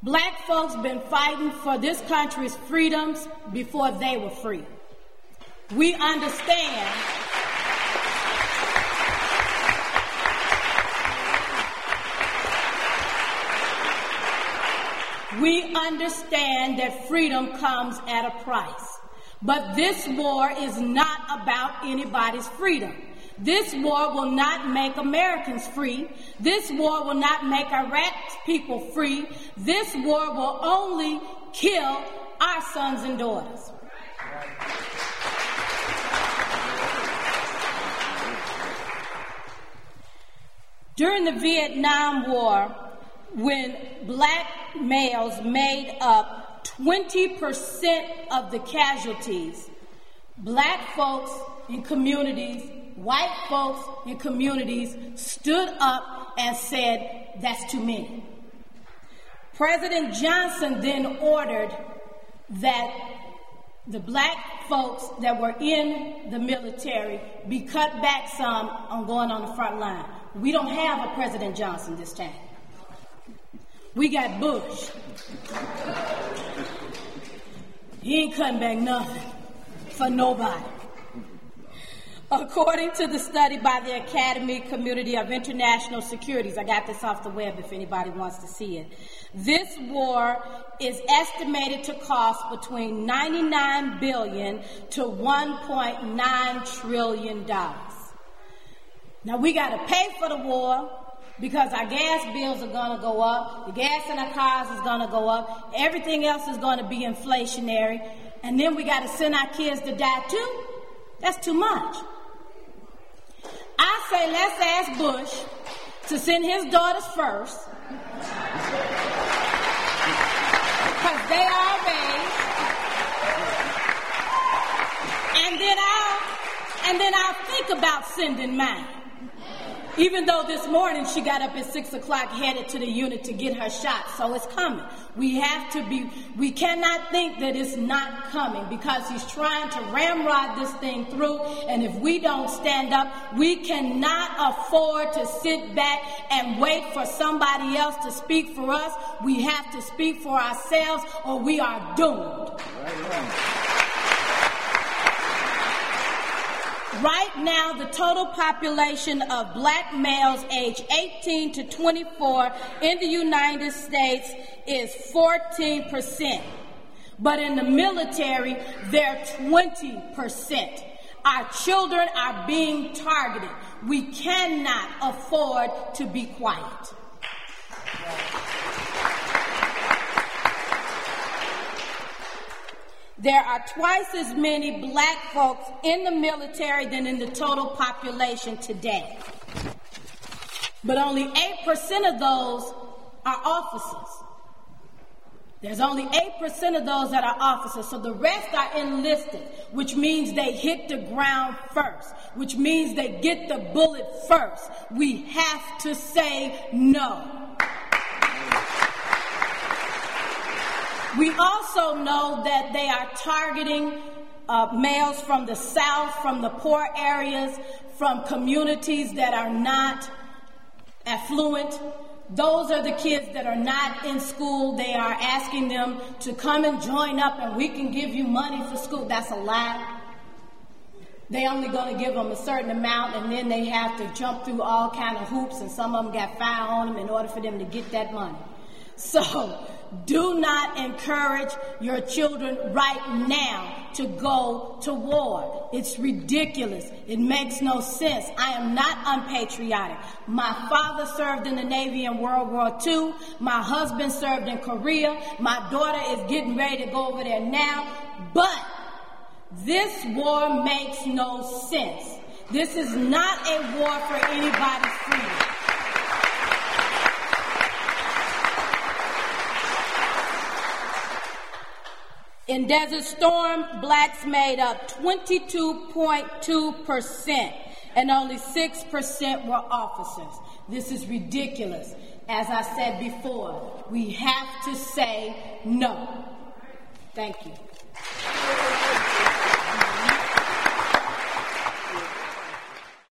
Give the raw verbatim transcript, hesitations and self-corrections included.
Black folks been fighting for this country's freedoms before they were free. We understand we understand that freedom comes at a price. But this war is not about anybody's freedom. This war will not make Americans free. This war will not make Iraq's people free. This war will only kill our sons and daughters. During the Vietnam War, when black males made up twenty percent of the casualties, black folks in communities, white folks in communities stood up and said, that's too many. President Johnson then ordered that the black folks that were in the military be cut back some on going on the front line. We don't have a President Johnson this time. We got Bush. He ain't cutting back nothing for nobody. According to the study by the Academy Community of International Securities, I got this off the web if anybody wants to see it, this war is estimated to cost between ninety-nine billion dollars to one point nine trillion dollars. Now we got to pay for the war because our gas bills are going to go up, the gas in our cars is going to go up, everything else is going to be inflationary, and then we got to send our kids to die too? That's too much. I say let's ask Bush to send his daughters first, because they are of age, and then I'll, and then I'll think about sending mine. Even though this morning she got up at six o'clock headed to the unit to get her shot, so it's coming. We have to be, we cannot think that it's not coming because he's trying to ramrod this thing through, and if we don't stand up, we cannot afford to sit back and wait for somebody else to speak for us. We have to speak for ourselves or we are doomed. Right now, the total population of black males aged eighteen to twenty-four in the United States is fourteen percent. But in the military, they're twenty percent. Our children are being targeted. We cannot afford to be quiet. There are twice as many black folks in the military than in the total population today. But only eight percent of those are officers. There's only eight percent of those that are officers, so the rest are enlisted, which means they hit the ground first, which means they get the bullet first. We have to say no. We also know that they are targeting uh, males from the South, from the poor areas, from communities that are not affluent. Those are the kids that are not in school. They are asking them to come and join up and we can give you money for school. That's a lie. They only going to give them a certain amount and then they have to jump through all kind of hoops, and some of them got fire on them in order for them to get that money. So do not encourage your children right now to go to war. It's ridiculous. It makes no sense. I am not unpatriotic. My father served in the Navy in World War Two. My husband served in Korea. My daughter is getting ready to go over there now. But this war makes no sense. This is not a war for anybody's freedom. In Desert Storm, blacks made up twenty-two point two percent, and only six percent were officers. This is ridiculous. As I said before, we have to say no. Thank you.